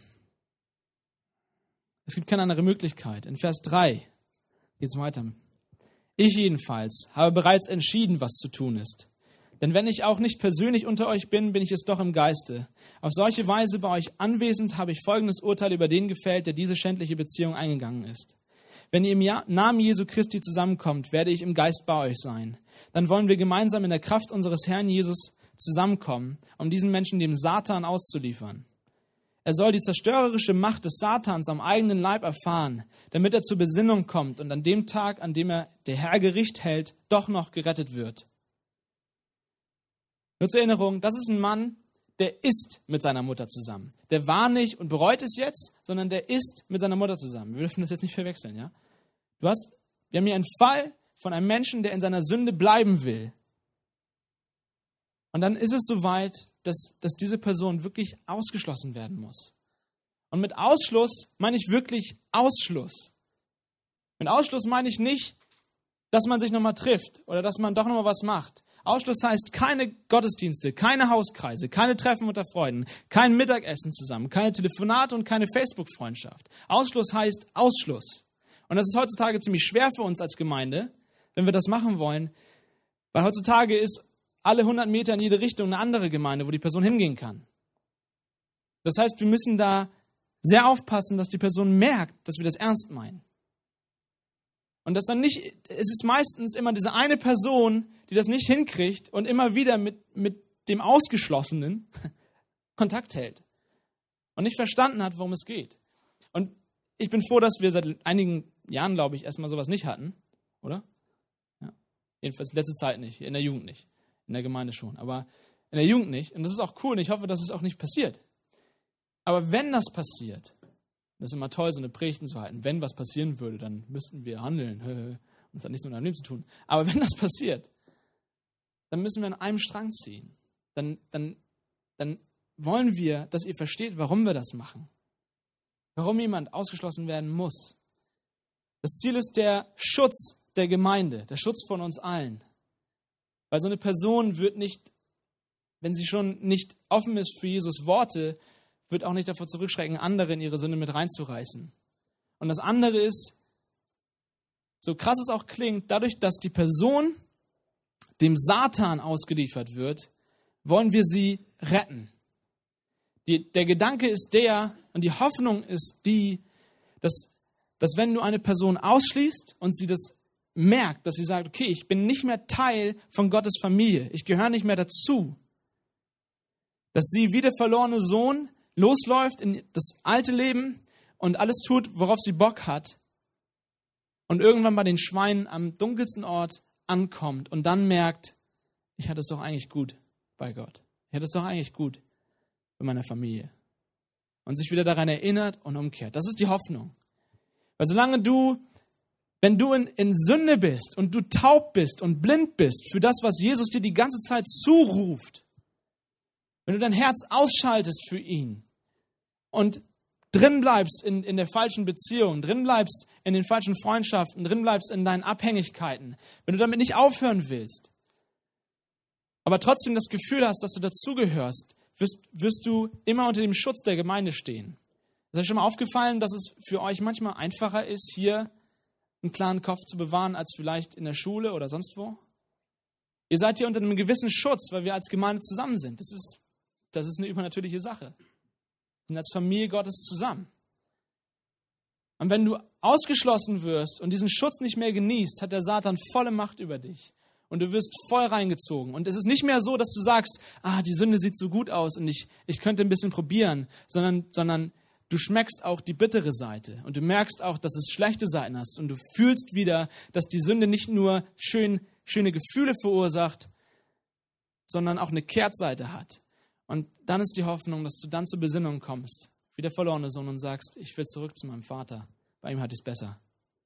Es gibt keine andere Möglichkeit. In Vers drei geht es weiter. Ich jedenfalls habe bereits entschieden, was zu tun ist. Denn wenn ich auch nicht persönlich unter euch bin, bin ich es doch im Geiste. Auf solche Weise bei euch anwesend habe ich folgendes Urteil über den gefällt, der diese schändliche Beziehung eingegangen ist. Wenn ihr im Namen Jesu Christi zusammenkommt, werde ich im Geist bei euch sein. Dann wollen wir gemeinsam in der Kraft unseres Herrn Jesus zusammenkommen, um diesen Menschen dem Satan auszuliefern. Er soll die zerstörerische Macht des Satans am eigenen Leib erfahren, damit er zur Besinnung kommt und an dem Tag, an dem er der Herr Gericht hält, doch noch gerettet wird. Nur zur Erinnerung, das ist ein Mann, der ist mit seiner Mutter zusammen. Der war nicht und bereut es jetzt, sondern der ist mit seiner Mutter zusammen. Wir dürfen das jetzt nicht verwechseln, ja? Du hast, wir haben hier einen Fall von einem Menschen, der in seiner Sünde bleiben will. Und dann ist es soweit, dass, dass diese Person wirklich ausgeschlossen werden muss. Und mit Ausschluss meine ich wirklich Ausschluss. Mit Ausschluss meine ich nicht, dass man sich nochmal trifft oder dass man doch nochmal was macht. Ausschluss heißt keine Gottesdienste, keine Hauskreise, keine Treffen unter Freunden, kein Mittagessen zusammen, keine Telefonate und keine Facebook-Freundschaft. Ausschluss heißt Ausschluss. Und das ist heutzutage ziemlich schwer für uns als Gemeinde, wenn wir das machen wollen, weil heutzutage ist alle hundert Meter in jede Richtung eine andere Gemeinde, wo die Person hingehen kann. Das heißt, wir müssen da sehr aufpassen, dass die Person merkt, dass wir das ernst meinen. Und dass dann nicht, es ist meistens immer diese eine Person, die das nicht hinkriegt und immer wieder mit, mit dem Ausgeschlossenen Kontakt hält und nicht verstanden hat, worum es geht. Und ich bin froh, dass wir seit einigen Jahren, glaube ich, erstmal sowas nicht hatten, oder? Ja. Jedenfalls in letzter Zeit nicht, in der Jugend nicht, in der Gemeinde schon, aber in der Jugend nicht. Und das ist auch cool und ich hoffe, dass es auch nicht passiert. Aber wenn das passiert, das ist immer toll, so eine Predigten zu halten. Wenn was passieren würde, dann müssten wir handeln. Und das hat nichts mit deinem Leben zu tun. Aber wenn das passiert, dann müssen wir an einem Strang ziehen. Dann, dann, dann wollen wir, dass ihr versteht, warum wir das machen. Warum jemand ausgeschlossen werden muss. Das Ziel ist der Schutz der Gemeinde, der Schutz von uns allen. Weil so eine Person wird nicht, wenn sie schon nicht offen ist für Jesus Worte, wird auch nicht davor zurückschrecken, andere in ihre Sünde mit reinzureißen. Und das andere ist, so krass es auch klingt, dadurch, dass die Person dem Satan ausgeliefert wird, wollen wir sie retten. Die, der Gedanke ist der, und die Hoffnung ist die, dass, dass wenn du eine Person ausschließt und sie das merkt, dass sie sagt, okay, ich bin nicht mehr Teil von Gottes Familie, ich gehöre nicht mehr dazu, dass sie wie der verlorene Sohn losläuft in das alte Leben und alles tut, worauf sie Bock hat und irgendwann bei den Schweinen am dunkelsten Ort ankommt und dann merkt, ich hatte es doch eigentlich gut bei Gott. Ich hatte es doch eigentlich gut bei meiner Familie. Und sich wieder daran erinnert und umkehrt. Das ist die Hoffnung. Weil solange du, wenn du in, in Sünde bist und du taub bist und blind bist für das, was Jesus dir die ganze Zeit zuruft, wenn du dein Herz ausschaltest für ihn und drin bleibst in, in der falschen Beziehung, drin bleibst in den falschen Freundschaften, drin bleibst in deinen Abhängigkeiten, wenn du damit nicht aufhören willst, aber trotzdem das Gefühl hast, dass du dazugehörst, wirst, wirst du immer unter dem Schutz der Gemeinde stehen. Ist euch schon mal aufgefallen, dass es für euch manchmal einfacher ist, hier einen klaren Kopf zu bewahren, als vielleicht in der Schule oder sonst wo? Ihr seid hier unter einem gewissen Schutz, weil wir als Gemeinde zusammen sind. Das ist, das ist eine übernatürliche Sache. Wir sind als Familie Gottes zusammen. Und wenn du ausgeschlossen wirst und diesen Schutz nicht mehr genießt, hat der Satan volle Macht über dich. Und du wirst voll reingezogen. Und es ist nicht mehr so, dass du sagst, ah, die Sünde sieht so gut aus und ich, ich könnte ein bisschen probieren, sondern, sondern du schmeckst auch die bittere Seite. Und du merkst auch, dass es schlechte Seiten hast. Und du fühlst wieder, dass die Sünde nicht nur schön, schöne Gefühle verursacht, sondern auch eine Kehrtseite hat. Und dann ist die Hoffnung, dass du dann zur Besinnung kommst, wie der verlorene Sohn, und sagst, ich will zurück zu meinem Vater. Bei ihm hatte ich es besser.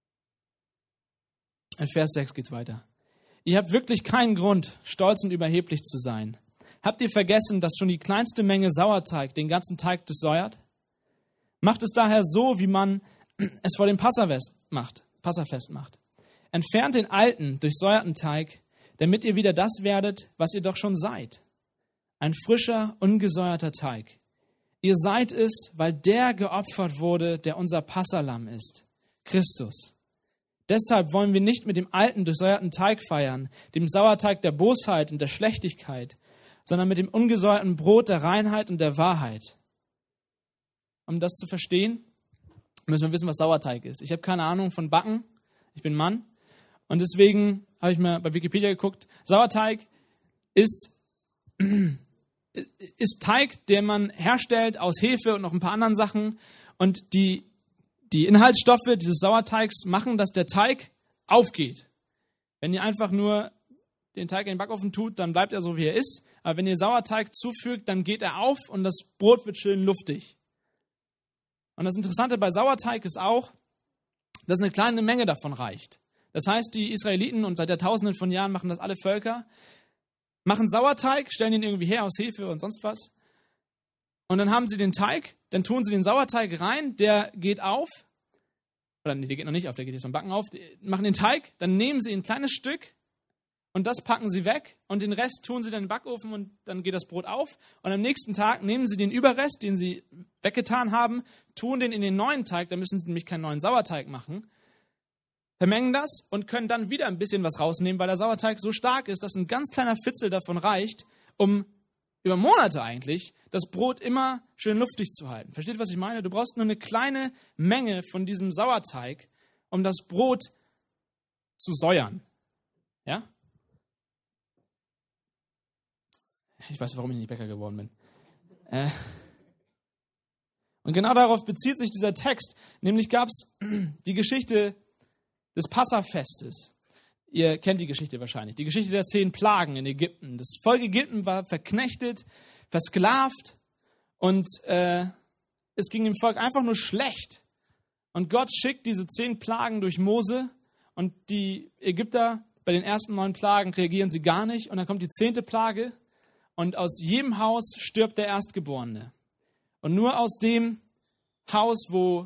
In Vers sechs geht es weiter. Ihr habt wirklich keinen Grund, stolz und überheblich zu sein. Habt ihr vergessen, dass schon die kleinste Menge Sauerteig den ganzen Teig durchsäuert? Macht es daher so, wie man es vor dem Passafest macht. Passafest macht. Entfernt den alten, durchsäuerten Teig, damit ihr wieder das werdet, was ihr doch schon seid. Ein frischer, ungesäuerter Teig. Ihr seid es, weil der geopfert wurde, der unser Passahlamm ist, Christus. Deshalb wollen wir nicht mit dem alten, durchsäuerten Teig feiern, dem Sauerteig der Bosheit und der Schlechtigkeit, sondern mit dem ungesäuerten Brot der Reinheit und der Wahrheit. Um das zu verstehen, müssen wir wissen, was Sauerteig ist. Ich habe keine Ahnung von Backen, ich bin Mann, und deswegen habe ich mal bei Wikipedia geguckt. Sauerteig ist, ist Teig, den man herstellt aus Hefe und noch ein paar anderen Sachen, und die Die Inhaltsstoffe dieses Sauerteigs machen, dass der Teig aufgeht. Wenn ihr einfach nur den Teig in den Backofen tut, dann bleibt er so, wie er ist. Aber wenn ihr Sauerteig zufügt, dann geht er auf und das Brot wird schön luftig. Und das Interessante bei Sauerteig ist auch, dass eine kleine Menge davon reicht. Das heißt, die Israeliten, und seit Jahrtausenden von Jahren machen das alle Völker, machen Sauerteig, stellen ihn irgendwie her aus Hefe und sonst was. Und dann haben sie den Teig, dann tun sie den Sauerteig rein, der geht auf. Oder nee, der geht noch nicht auf, der geht jetzt beim Backen auf. Die machen den Teig, dann nehmen sie ein kleines Stück und das packen sie weg. Und den Rest tun sie dann in den Backofen und dann geht das Brot auf. Und am nächsten Tag nehmen sie den Überrest, den sie weggetan haben, tun den in den neuen Teig, da müssen sie nämlich keinen neuen Sauerteig machen, vermengen das und können dann wieder ein bisschen was rausnehmen, weil der Sauerteig so stark ist, dass ein ganz kleiner Fitzel davon reicht, um über Monate eigentlich das Brot immer schön luftig zu halten. Versteht, was ich meine? Du brauchst nur eine kleine Menge von diesem Sauerteig, um das Brot zu säuern. Ja? Ich weiß, warum ich nicht Bäcker geworden bin. Äh Und genau darauf bezieht sich dieser Text. Nämlich gab es die Geschichte des Passafestes. Ihr kennt die Geschichte wahrscheinlich. Die Geschichte der zehn Plagen in Ägypten. Das Volk Ägypten war verknechtet, versklavt und äh, es ging dem Volk einfach nur schlecht. Und Gott schickt diese zehn Plagen durch Mose und die Ägypter, bei den ersten neun Plagen reagieren sie gar nicht. Und dann kommt die zehnte Plage und aus jedem Haus stirbt der Erstgeborene. Und nur aus dem Haus, wo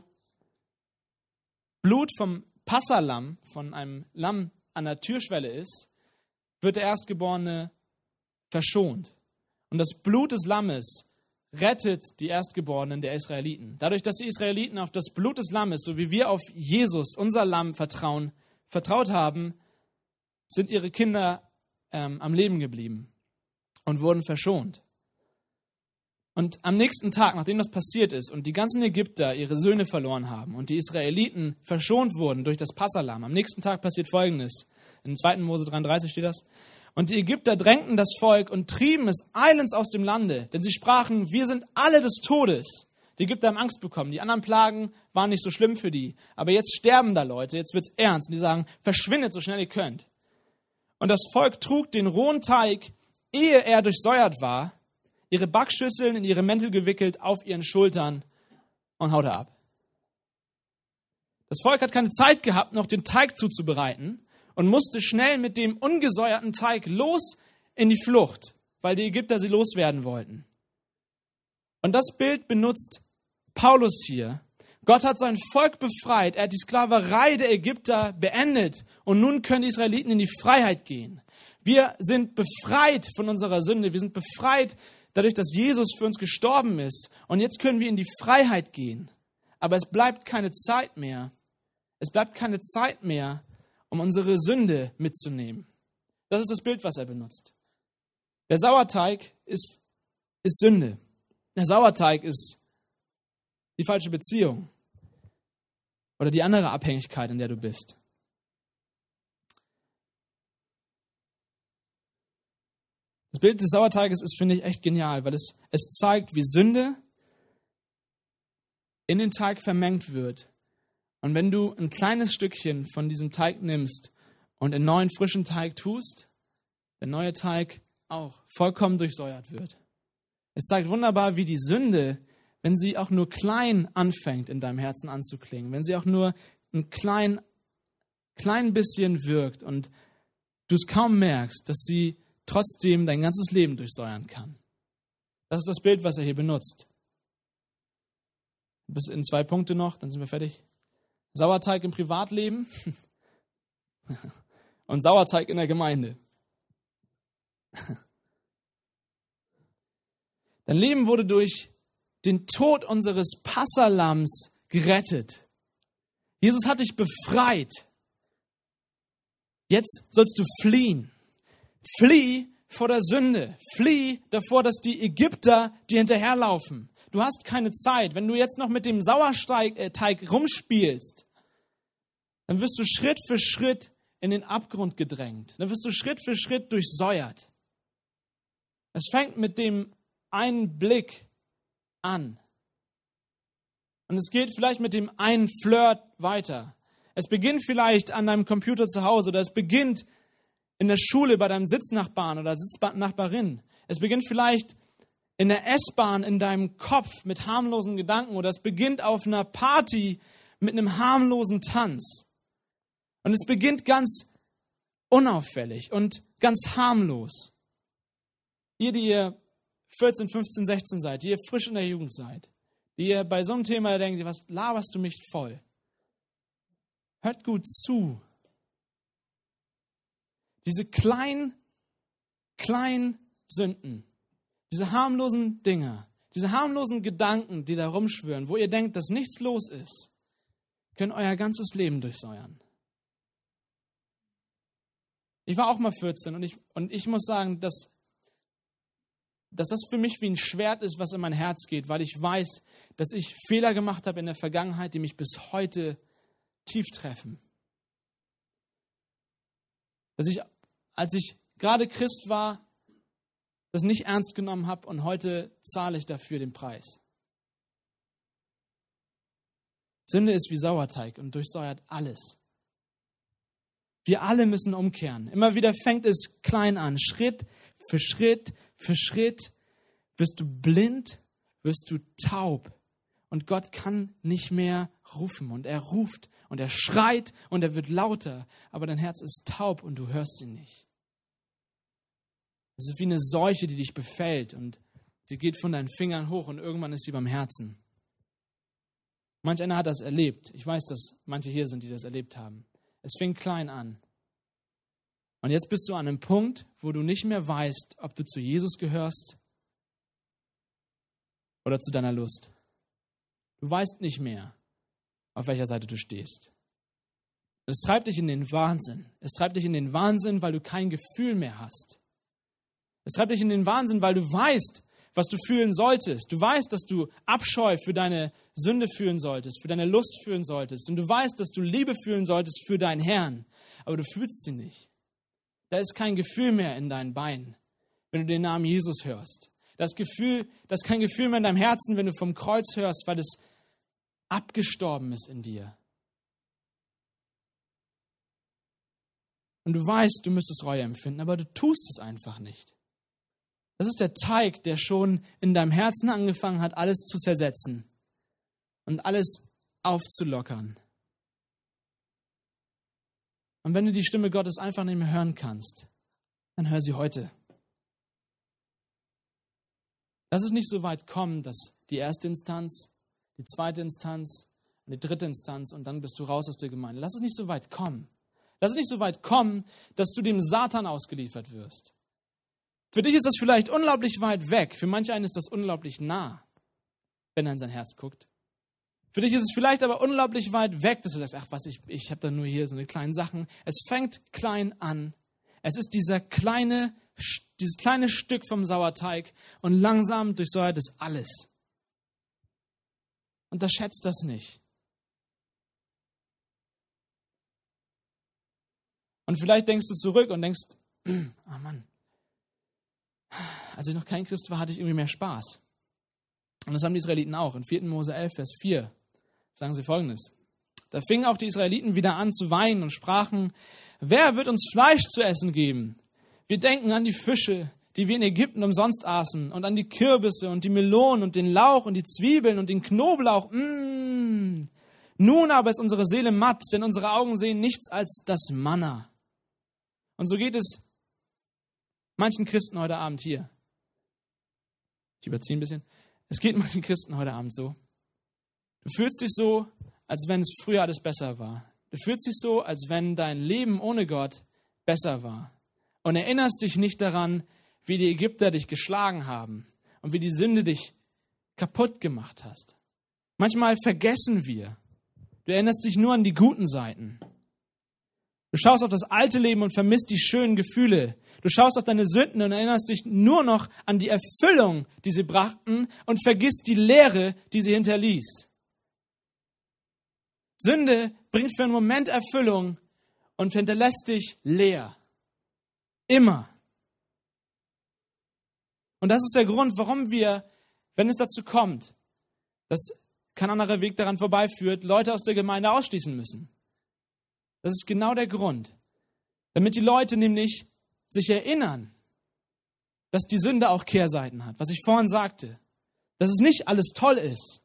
Blut vom Passalamm, von einem Lamm an der Türschwelle ist, wird der Erstgeborene verschont. Und das Blut des Lammes rettet die Erstgeborenen der Israeliten. Dadurch, dass die Israeliten auf das Blut des Lammes, so wie wir auf Jesus, unser Lamm, vertrauen, vertraut haben, sind ihre Kinder ähm, am Leben geblieben und wurden verschont. Und am nächsten Tag, nachdem das passiert ist und die ganzen Ägypter ihre Söhne verloren haben und die Israeliten verschont wurden durch das Passalamm, am nächsten Tag passiert Folgendes. In zweiten Mose dreiunddreißig steht das. Und die Ägypter drängten das Volk und trieben es eilends aus dem Lande, denn sie sprachen, wir sind alle des Todes. Die Ägypter haben Angst bekommen. Die anderen Plagen waren nicht so schlimm für die. Aber jetzt sterben da Leute, jetzt wird's ernst. Und die sagen, verschwindet so schnell ihr könnt. Und das Volk trug den rohen Teig, ehe er durchsäuert war, ihre Backschüsseln in ihre Mäntel gewickelt auf ihren Schultern und haute ab. Das Volk hat keine Zeit gehabt, noch den Teig zuzubereiten und musste schnell mit dem ungesäuerten Teig los in die Flucht, weil die Ägypter sie loswerden wollten. Und das Bild benutzt Paulus hier. Gott hat sein Volk befreit, er hat die Sklaverei der Ägypter beendet und nun können die Israeliten in die Freiheit gehen. Wir sind befreit von unserer Sünde, wir sind befreit dadurch, dass Jesus für uns gestorben ist. Und jetzt können wir in die Freiheit gehen. Aber es bleibt keine Zeit mehr. Es bleibt keine Zeit mehr, um unsere Sünde mitzunehmen. Das ist das Bild, was er benutzt. Der Sauerteig ist, ist Sünde. Der Sauerteig ist die falsche Beziehung. Oder die andere Abhängigkeit, in der du bist. Das Bild des Sauerteiges ist, finde ich, echt genial, weil es, es zeigt, wie Sünde in den Teig vermengt wird. Und wenn du ein kleines Stückchen von diesem Teig nimmst und in neuen, frischen Teig tust, der neue Teig auch vollkommen durchsäuert wird. Es zeigt wunderbar, wie die Sünde, wenn sie auch nur klein anfängt, in deinem Herzen anzuklingen, wenn sie auch nur ein klein, klein bisschen wirkt und du es kaum merkst, dass sie trotzdem dein ganzes Leben durchsäuern kann. Das ist das Bild, was er hier benutzt. Bis in zwei Punkte noch, dann sind wir fertig. Sauerteig im Privatleben und Sauerteig in der Gemeinde. Dein Leben wurde durch den Tod unseres Passalams gerettet. Jesus hat dich befreit. Jetzt sollst du fliehen. Flieh vor der Sünde. Flieh davor, dass die Ägypter dir hinterherlaufen. Du hast keine Zeit. Wenn du jetzt noch mit dem Sauerteig äh, rumspielst, dann wirst du Schritt für Schritt in den Abgrund gedrängt. Dann wirst du Schritt für Schritt durchsäuert. Es fängt mit dem einen Blick an. Und es geht vielleicht mit dem einen Flirt weiter. Es beginnt vielleicht an deinem Computer zu Hause oder es beginnt in der Schule bei deinem Sitznachbarn oder Sitznachbarin. Es beginnt vielleicht in der S-Bahn in deinem Kopf mit harmlosen Gedanken oder es beginnt auf einer Party mit einem harmlosen Tanz. Und es beginnt ganz unauffällig und ganz harmlos. Ihr, die ihr vierzehn, fünfzehn, sechzehn seid, die ihr frisch in der Jugend seid, die ihr bei so einem Thema denkt, was laberst du mich voll? Hört gut zu. Diese kleinen, kleinen Sünden, diese harmlosen Dinge, diese harmlosen Gedanken, die da rumschwören, wo ihr denkt, dass nichts los ist, können euer ganzes Leben durchsäuern. Ich war auch mal vierzehn und ich, und ich muss sagen, dass, dass das für mich wie ein Schwert ist, was in mein Herz geht, weil ich weiß, dass ich Fehler gemacht habe in der Vergangenheit, die mich bis heute tief treffen. Dass ich, als ich gerade Christ war, das nicht ernst genommen habe und heute zahle ich dafür den Preis. Sünde ist wie Sauerteig und durchsäuert alles. Wir alle müssen umkehren. Immer wieder fängt es klein an. Schritt für Schritt für Schritt wirst du blind, wirst du taub. Und Gott kann nicht mehr rufen. Und er ruft und er schreit und er wird lauter. Aber dein Herz ist taub und du hörst ihn nicht. Es ist wie eine Seuche, die dich befällt. Und sie geht von deinen Fingern hoch und irgendwann ist sie beim Herzen. Manch einer hat das erlebt. Ich weiß, dass manche hier sind, die das erlebt haben. Es fing klein an. Und jetzt bist du an einem Punkt, wo du nicht mehr weißt, ob du zu Jesus gehörst oder zu deiner Lust. Du weißt nicht mehr, auf welcher Seite du stehst. Es treibt dich in den Wahnsinn. Es treibt dich in den Wahnsinn, weil du kein Gefühl mehr hast. Es treibt dich in den Wahnsinn, weil du weißt, was du fühlen solltest. Du weißt, dass du Abscheu für deine Sünde fühlen solltest, für deine Lust fühlen solltest. Und du weißt, dass du Liebe fühlen solltest für deinen Herrn. Aber du fühlst sie nicht. Da ist kein Gefühl mehr in deinen Beinen, wenn du den Namen Jesus hörst. Das Gefühl, das ist kein Gefühl mehr in deinem Herzen, wenn du vom Kreuz hörst, weil es abgestorben ist in dir. Und du weißt, du müsstest Reue empfinden, aber du tust es einfach nicht. Das ist der Teig, der schon in deinem Herzen angefangen hat, alles zu zersetzen und alles aufzulockern. Und wenn du die Stimme Gottes einfach nicht mehr hören kannst, dann hör sie heute. Lass es nicht so weit kommen, dass die erste Instanz, die zweite Instanz und die dritte Instanz und dann bist du raus aus der Gemeinde. Lass es nicht so weit kommen. Lass es nicht so weit kommen, dass du dem Satan ausgeliefert wirst. Für dich ist das vielleicht unglaublich weit weg. Für manch einen ist das unglaublich nah, wenn er in sein Herz guckt. Für dich ist es vielleicht aber unglaublich weit weg, dass du sagst, ach was, ich, ich habe da nur hier so eine kleine Sachen. Es fängt klein an. Es ist dieser kleine, dieses kleine Stück vom Sauerteig und langsam durchsäuert es alles. Unterschätzt das nicht. Und vielleicht denkst du zurück und denkst, ah Mann, als ich noch kein Christ war, hatte ich irgendwie mehr Spaß. Und das haben die Israeliten auch. In vierten Mose elf, Vers vier sagen sie Folgendes. Da fingen auch die Israeliten wieder an zu weinen und sprachen, wer wird uns Fleisch zu essen geben? Wir denken an die Fische, die wir in Ägypten umsonst aßen und an die Kürbisse und die Melonen und den Lauch und die Zwiebeln und den Knoblauch. Mmh. Nun aber ist unsere Seele matt, denn unsere Augen sehen nichts als das Manna. Und so geht es manchen Christen heute Abend hier. Ich überziehe ein bisschen. Es geht manchen Christen heute Abend so. Du fühlst dich so, als wenn es früher alles besser war. Du fühlst dich so, als wenn dein Leben ohne Gott besser war. Und erinnerst dich nicht daran, wie die Ägypter dich geschlagen haben und wie die Sünde dich kaputt gemacht hast. Manchmal vergessen wir. Du erinnerst dich nur an die guten Seiten. Du schaust auf das alte Leben und vermisst die schönen Gefühle. Du schaust auf deine Sünden und erinnerst dich nur noch an die Erfüllung, die sie brachten und vergisst die Leere, die sie hinterließ. Sünde bringt für einen Moment Erfüllung und hinterlässt dich leer. Immer. Und das ist der Grund, warum wir, wenn es dazu kommt, dass kein anderer Weg daran vorbeiführt, Leute aus der Gemeinde ausschließen müssen. Das ist genau der Grund. Damit die Leute nämlich sich erinnern, dass die Sünde auch Kehrseiten hat, was ich vorhin sagte, dass es nicht alles toll ist,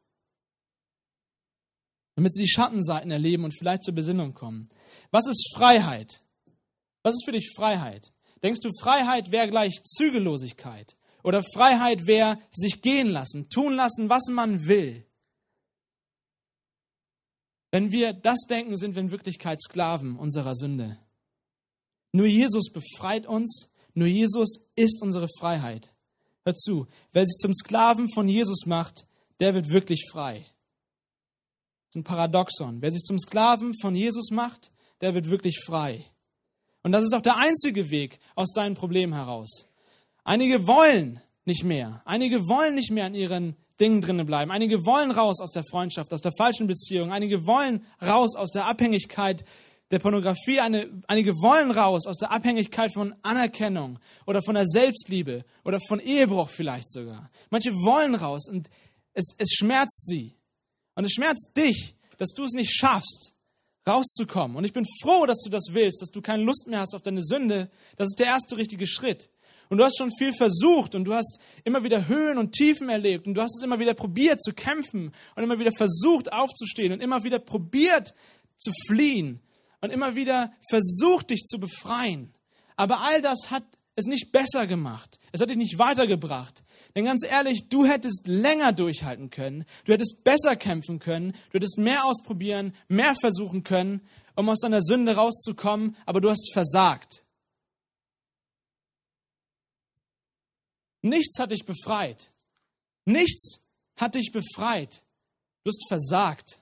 damit sie die Schattenseiten erleben und vielleicht zur Besinnung kommen. Was ist Freiheit? Was ist für dich Freiheit? Denkst du, Freiheit wäre gleich Zügellosigkeit? Oder Freiheit wäre sich gehen lassen, tun lassen, was man will? Wenn wir das denken, sind wir in Wirklichkeit Sklaven unserer Sünde. Nur Jesus befreit uns, nur Jesus ist unsere Freiheit. Hör zu, wer sich zum Sklaven von Jesus macht, der wird wirklich frei. Das ist ein Paradoxon. Wer sich zum Sklaven von Jesus macht, der wird wirklich frei. Und das ist auch der einzige Weg aus deinem Problem heraus. Einige wollen nicht mehr. Einige wollen nicht mehr an ihren Dingen drinnen bleiben. Einige wollen raus aus der Freundschaft, aus der falschen Beziehung. Einige wollen raus aus der Abhängigkeit der Pornografie. Eine, einige wollen raus aus der Abhängigkeit von Anerkennung oder von der Selbstliebe oder von Ehebruch vielleicht sogar. Manche wollen raus und es, es schmerzt sie. Und es schmerzt dich, dass du es nicht schaffst, rauszukommen. Und ich bin froh, dass du das willst, dass du keine Lust mehr hast auf deine Sünde. Das ist der erste richtige Schritt. Und du hast schon viel versucht und du hast immer wieder Höhen und Tiefen erlebt und du hast es immer wieder probiert zu kämpfen und immer wieder versucht aufzustehen und immer wieder probiert zu fliehen und immer wieder versucht, dich zu befreien. Aber all das hat es nicht besser gemacht. Es hat dich nicht weitergebracht. Denn ganz ehrlich, du hättest länger durchhalten können. Du hättest besser kämpfen können. Du hättest mehr ausprobieren, mehr versuchen können, um aus deiner Sünde rauszukommen. Aber du hast versagt. Nichts hat dich befreit. Nichts hat dich befreit. Du hast versagt.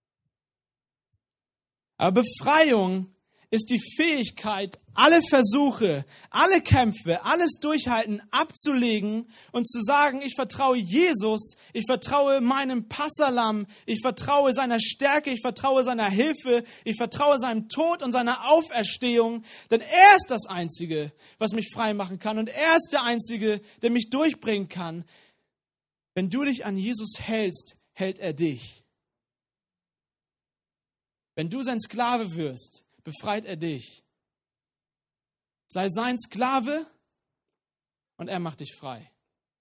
Aber Befreiung ist die Fähigkeit, alle Versuche, alle Kämpfe, alles Durchhalten abzulegen und zu sagen, ich vertraue Jesus, ich vertraue meinem Passalam, ich vertraue seiner Stärke, ich vertraue seiner Hilfe, ich vertraue seinem Tod und seiner Auferstehung, denn er ist das Einzige, was mich frei machen kann und er ist der Einzige, der mich durchbringen kann. Wenn du dich an Jesus hältst, hält er dich. Wenn du sein Sklave wirst, befreit er dich. Sei sein Sklave und er macht dich frei.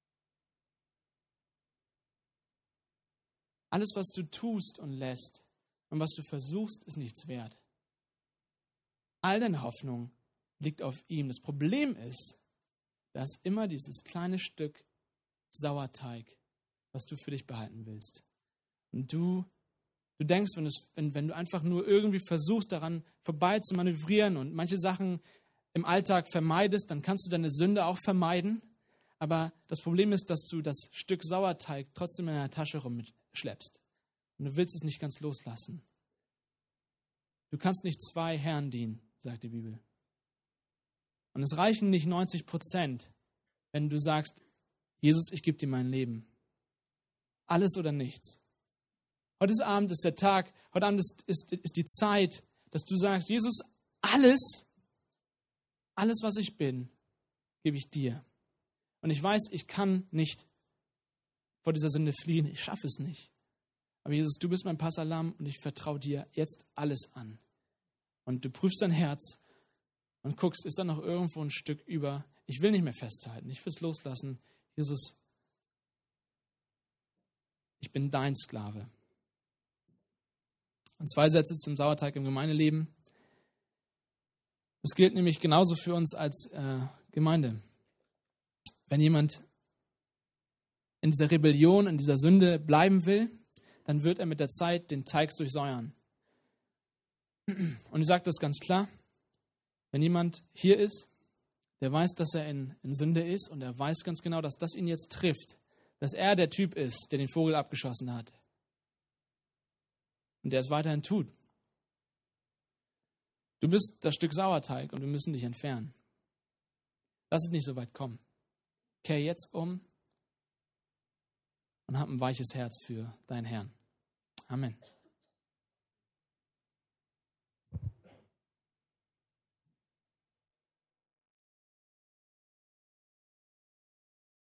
Alles, was du tust und lässt und was du versuchst, ist nichts wert. All deine Hoffnung liegt auf ihm. Das Problem ist, da ist immer dieses kleine Stück Sauerteig, was du für dich behalten willst. Und du Du denkst, wenn, es, wenn, wenn du einfach nur irgendwie versuchst, daran vorbei zu manövrieren und manche Sachen im Alltag vermeidest, dann kannst du deine Sünde auch vermeiden. Aber das Problem ist, dass du das Stück Sauerteig trotzdem in deiner Tasche rumschleppst. Und du willst es nicht ganz loslassen. Du kannst nicht zwei Herren dienen, sagt die Bibel. Und es reichen nicht neunzig Prozent, wenn du sagst, Jesus, ich gebe dir mein Leben. Alles oder nichts. Heute Abend ist der Tag, heute Abend ist, ist, ist die Zeit, dass du sagst, Jesus, alles, alles, was ich bin, gebe ich dir. Und ich weiß, ich kann nicht vor dieser Sünde fliehen, ich schaffe es nicht. Aber Jesus, du bist mein Passalam und ich vertraue dir jetzt alles an. Und du prüfst dein Herz und guckst, ist da noch irgendwo ein Stück über? Ich will nicht mehr festhalten, ich will es loslassen. Jesus, ich bin dein Sklave. Und zwei Sätze zum Sauerteig im Gemeindeleben. Das gilt nämlich genauso für uns als äh, Gemeinde. Wenn jemand in dieser Rebellion, in dieser Sünde bleiben will, dann wird er mit der Zeit den Teig durchsäuern. Und ich sage das ganz klar, wenn jemand hier ist, der weiß, dass er in, in Sünde ist und er weiß ganz genau, dass das ihn jetzt trifft, dass er der Typ ist, der den Vogel abgeschossen hat. Und der es weiterhin tut. Du bist das Stück Sauerteig und wir müssen dich entfernen. Lass es nicht so weit kommen. Kehr jetzt um und hab ein weiches Herz für deinen Herrn. Amen.